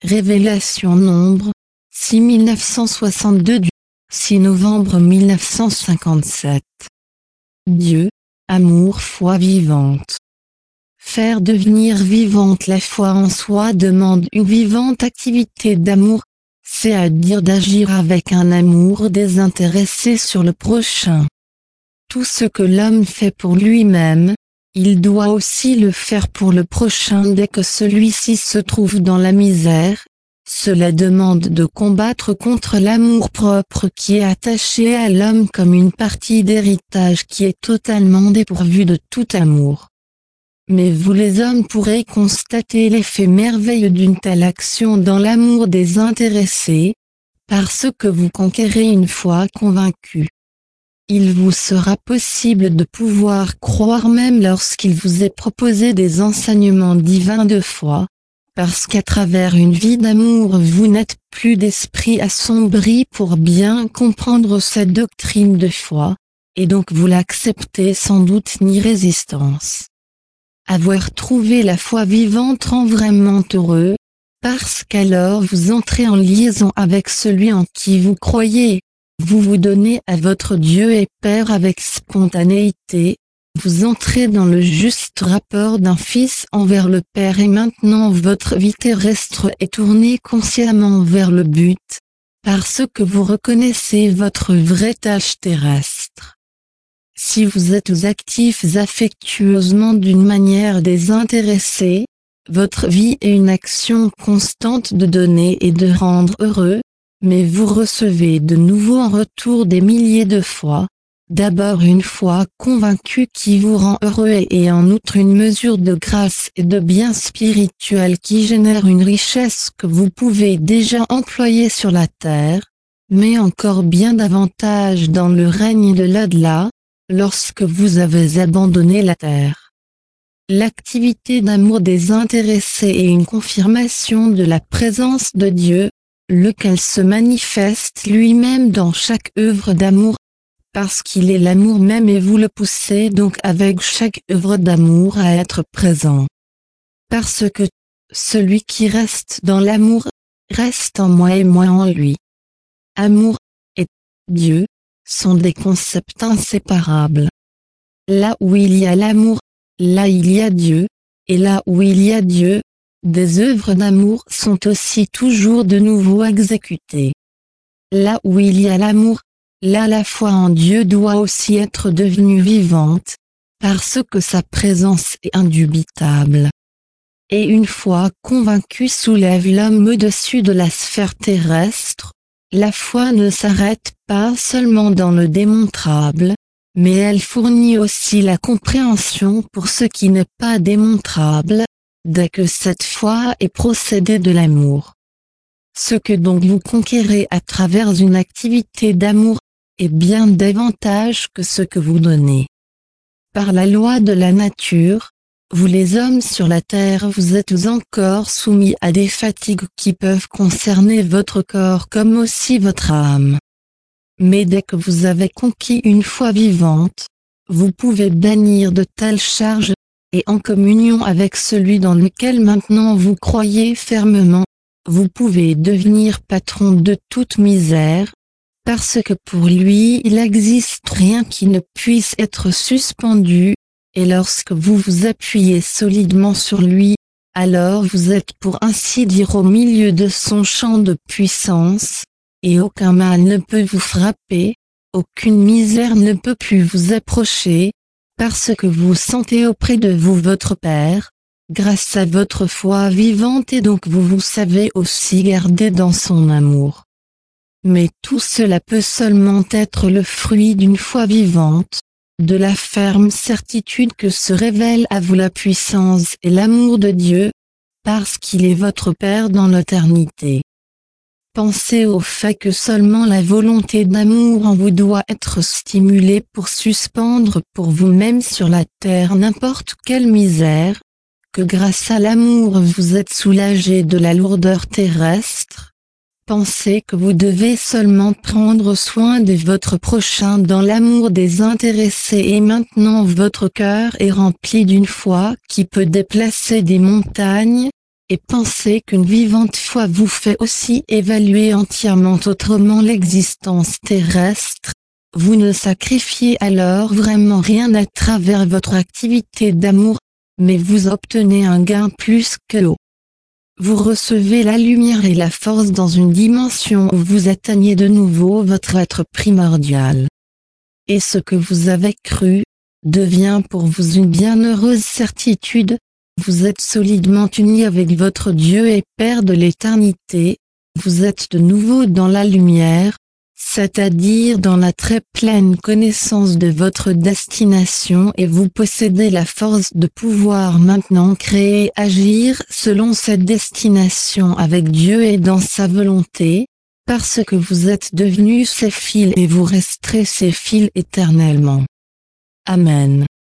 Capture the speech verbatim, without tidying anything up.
Révélation Nombre, six mille neuf cent soixante-deux du six novembre mille neuf cent cinquante-sept. Dieu, amour, foi vivante. Faire devenir vivante la foi en soi demande une vivante activité d'amour, c'est-à-dire d'agir avec un amour désintéressé sur le prochain. Tout ce que l'homme fait pour lui-même, il doit aussi le faire pour le prochain dès que celui-ci se trouve dans la misère. Cela demande de combattre contre l'amour-propre qui est attaché à l'homme comme une partie d'héritage qui est totalement dépourvue de tout amour. Mais vous les hommes pourrez constater l'effet merveilleux d'une telle action dans l'amour désintéressé, parce que vous conquérez une foi convaincue. Il vous sera possible de pouvoir croire même lorsqu'il vous est proposé des enseignements divins de foi, parce qu'à travers une vie d'amour vous n'êtes plus d'esprit assombri pour bien comprendre cette doctrine de foi, et donc vous l'acceptez sans doute ni résistance. Avoir trouvé la foi vivante rend vraiment heureux, parce qu'alors vous entrez en liaison avec celui en qui vous croyez. Vous vous donnez à votre Dieu et Père avec spontanéité, vous entrez dans le juste rapport d'un fils envers le Père et maintenant votre vie terrestre est tournée consciemment vers le but, parce que vous reconnaissez votre vraie tâche terrestre. Si vous êtes actifs affectueusement d'une manière désintéressée, votre vie est une action constante de donner et de rendre heureux, mais vous recevez de nouveau en retour des milliers de fois, d'abord une foi convaincue qui vous rend heureux et en outre une mesure de grâce et de bien spirituel qui génère une richesse que vous pouvez déjà employer sur la terre, mais encore bien davantage dans le règne de l'au-delà, lorsque vous avez abandonné la terre. L'activité d'amour désintéressé est une confirmation de la présence de Dieu, lequel se manifeste lui-même dans chaque œuvre d'amour, parce qu'il est l'amour même et vous le poussez donc avec chaque œuvre d'amour à être présent. Parce que celui qui reste dans l'amour, reste en moi et moi en lui. Amour et Dieu sont des concepts inséparables. Là où il y a l'amour, là il y a Dieu, et là où il y a Dieu, des œuvres d'amour sont aussi toujours de nouveau exécutées. Là où il y a l'amour, là la foi en Dieu doit aussi être devenue vivante, parce que sa présence est indubitable. Et une foi convaincue soulève l'homme au-dessus de la sphère terrestre. La foi ne s'arrête pas seulement dans le démontrable, mais elle fournit aussi la compréhension pour ce qui n'est pas démontrable, dès que cette foi est procédée de l'amour. Ce que donc vous conquérez à travers une activité d'amour, est bien davantage que ce que vous donnez. Par la loi de la nature, vous les hommes sur la terre vous êtes encore soumis à des fatigues qui peuvent concerner votre corps comme aussi votre âme. Mais dès que vous avez conquis une foi vivante, vous pouvez bannir de telles charges, et en communion avec celui dans lequel maintenant vous croyez fermement, vous pouvez devenir patron de toute misère, parce que pour lui il n'existe rien qui ne puisse être suspendu, et lorsque vous vous appuyez solidement sur lui, alors vous êtes pour ainsi dire au milieu de son champ de puissance, et aucun mal ne peut vous frapper, aucune misère ne peut plus vous approcher, parce que vous sentez auprès de vous votre Père, grâce à votre foi vivante et donc vous vous savez aussi garder dans son amour. Mais tout cela peut seulement être le fruit d'une foi vivante, de la ferme certitude que se révèle à vous la puissance et l'amour de Dieu, parce qu'il est votre Père dans l'éternité. Pensez au fait que seulement la volonté d'amour en vous doit être stimulée pour suspendre pour vous-même sur la terre n'importe quelle misère, que grâce à l'amour vous êtes soulagé de la lourdeur terrestre. Pensez que vous devez seulement prendre soin de votre prochain dans l'amour désintéressé et maintenant votre cœur est rempli d'une foi qui peut déplacer des montagnes, et pensez qu'une vivante foi vous fait aussi évaluer entièrement autrement l'existence terrestre, vous ne sacrifiez alors vraiment rien à travers votre activité d'amour, mais vous obtenez un gain plus que l'eau. Vous recevez la lumière et la force dans une dimension où vous atteignez de nouveau votre être primordial. Et ce que vous avez cru, devient pour vous une bienheureuse certitude, vous êtes solidement unis avec votre Dieu et Père de l'éternité, vous êtes de nouveau dans la lumière, c'est-à-dire dans la très pleine connaissance de votre destination et vous possédez la force de pouvoir maintenant créer et agir selon cette destination avec Dieu et dans sa volonté, parce que vous êtes devenus ses fils et vous resterez ses fils éternellement. Amen.